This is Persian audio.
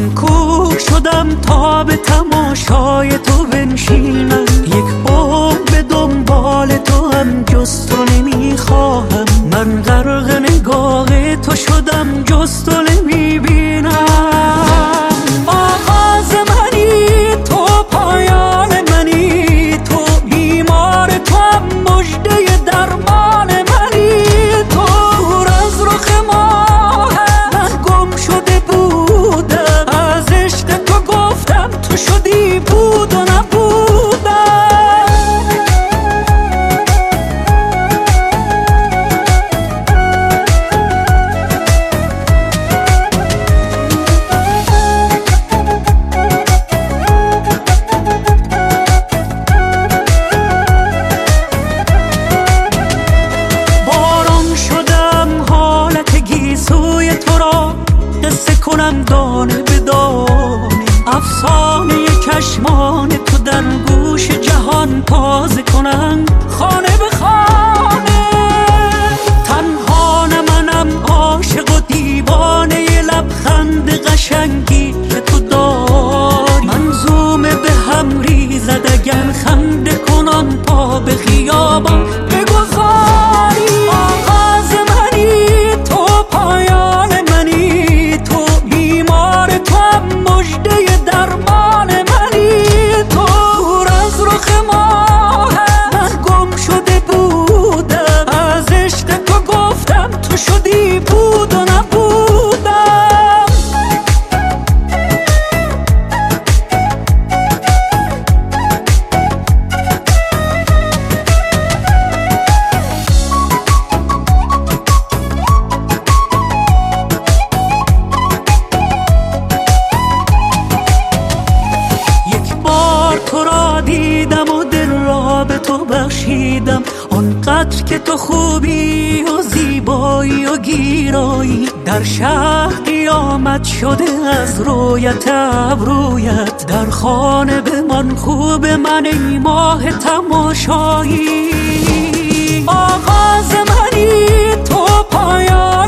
من کوک شدم تا به تماشای تو بنشینم، یک عمر به دنبال تو هم جز تو نمیخواهم. من غرق نگاه تو شدم جز تو نمیبینم. آغاز منی تو، پایان منی تو، بیمار تو هم مژده درمان منی تو. دور از رخ ماه من گم شده بودم، از عشق تو گفتم تو شدی بود و نبودم. باران شدم حالت گیسوی تو را قصه کنم دانه به دانه، افسانه چشمان تو در گوش جهان تازه کنم خانه به خانه. تنها نه منم عاشق و دیوانه لبخند قشنگی که تو داری، منظومه به هم ریزد اگر خنده کنان پا به خیابان بگذاری. آغاز منی تو، پایان منی تو، بیمار تو هم مژده درمان منی تو. دور از رخ ماه من گم شده بودم، از عشق تو گفتم تو شدی بود و نبودم. یک بار تو را دیدم و دل را به تو بخشیدم، آنقدر که تو خوبی و زیبایی و گیرایی. در شهر قیامت شده از رویت ابرویت، در خانه بمان خوب من ای ماه تماشایی. آغاز منی تو، پایان